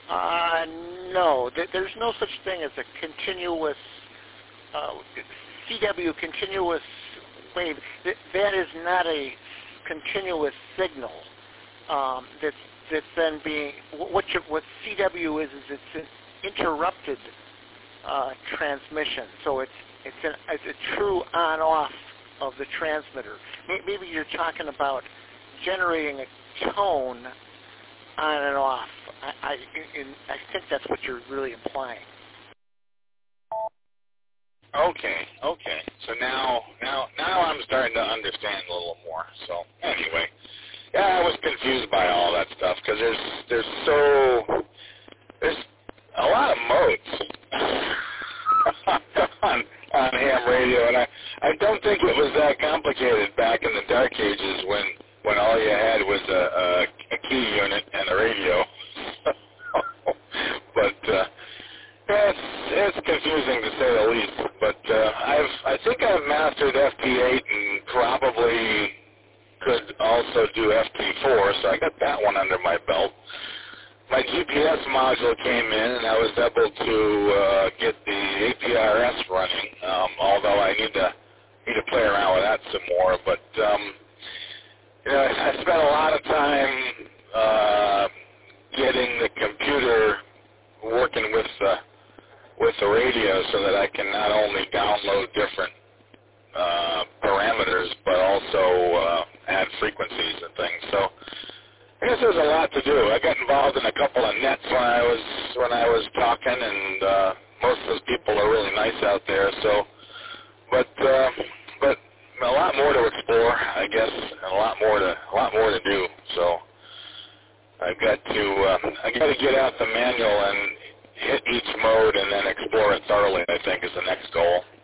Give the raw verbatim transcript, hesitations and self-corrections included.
Uh, no, Th- there's no such thing as a continuous uh, C W continuous wave. Th- that is not a continuous signal. Um, that's that's then being what you, what C W is is it's an interrupted uh, transmission. So it's it's, an, it's a true on-off of the transmitter. Maybe you're talking about generating a tone on and off. I, I, in, I think that's what you're really implying. Okay, okay. So now, now, now I'm starting to understand a little more. So anyway, yeah, I was confused by all that stuff because there's there's so there's a lot of modes on on ham radio, and I I don't think it was that complicated back in the dark ages when when all you had was a, a, a key unit and a radio. but uh, it's it's confusing to say the least. But uh, I've I think I've mastered F T eight and probably could also do F T four, so I got that one under my belt. My G P S module came in, and I was able to uh, get the A P R S running. Um, although I need to need to play around with that some more. But um, you know, I, I spent a lot of time uh, getting the computer working with the with the radio, so that I can not only download different uh, parameters, but also uh, add frequencies and things. So I guess there's a lot to do. I got involved in a couple of nets when I was when I was talking, and uh, most of those people are really nice out there. So, but uh, but a lot more to explore, I guess, and a lot more to a lot more to do. So I've got to uh, I got to get out the manual and hit each mode and then explore it thoroughly, I think, is the next goal.